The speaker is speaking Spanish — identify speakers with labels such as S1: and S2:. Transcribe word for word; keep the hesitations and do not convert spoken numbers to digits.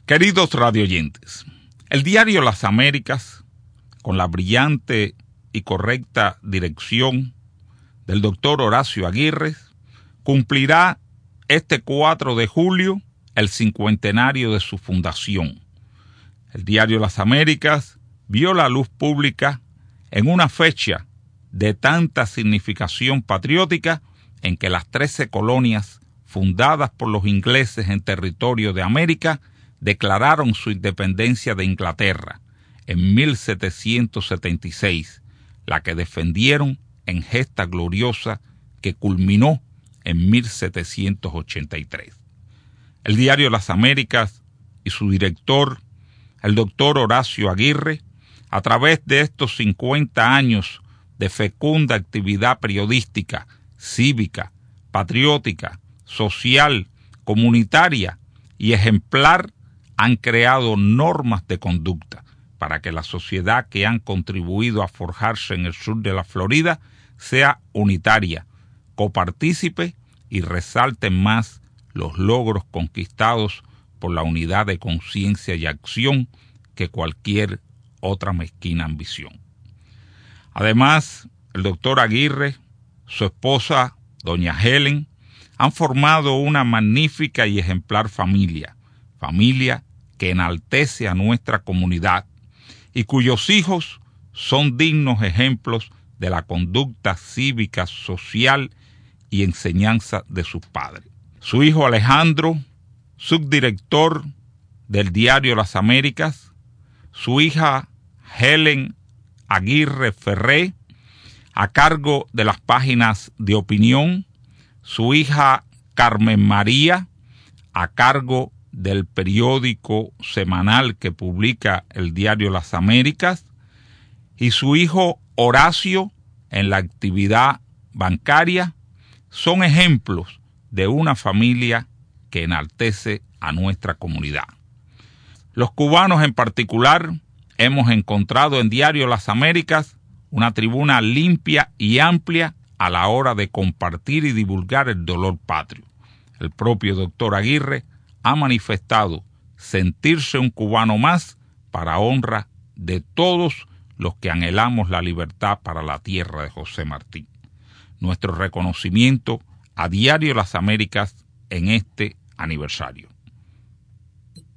S1: Queridos radioyentes, el diario Las Américas, con la brillante y correcta dirección del doctor Horacio Aguirre, cumplirá este cuatro de julio el cincuentenario de su fundación. El diario Las Américas vio la luz pública en una fecha de tanta significación patriótica en que las trece colonias fundadas por los ingleses en territorio de América declararon su independencia de Inglaterra en mil setecientos setenta y seis, la que defendieron en gesta gloriosa que culminó en mil setecientos ochenta y tres. El diario Las Américas y su director, el doctor Horacio Aguirre, a través de estos cincuenta años de fecunda actividad periodística, cívica, patriótica, social, comunitaria y ejemplar, han creado normas de conducta para que la sociedad que han contribuido a forjarse en el sur de la Florida sea unitaria, copartícipe y resalte más los logros conquistados por la unidad de conciencia y acción que cualquier otra mezquina ambición. Además, el doctor Aguirre, su esposa, doña Helen, han formado una magnífica y ejemplar familia, familia que enaltece a nuestra comunidad y cuyos hijos son dignos ejemplos de la conducta cívica, social y enseñanza de sus padres. Su hijo Alejandro, subdirector del diario Las Américas, su hija Helen Aguirre Ferré, a cargo de las páginas de opinión, su hija Carmen María, a cargo del periódico semanal que publica el diario Las Américas, y su hijo Horacio en la actividad bancaria, son ejemplos de una familia que enaltece a nuestra comunidad. Los cubanos en particular hemos encontrado en diario Las Américas una tribuna limpia y amplia a la hora de compartir y divulgar el dolor patrio. El propio doctor Aguirre ha manifestado sentirse un cubano más para honra de todos los que anhelamos la libertad para la tierra de José Martí. Nuestro reconocimiento a diario Las Américas en este aniversario.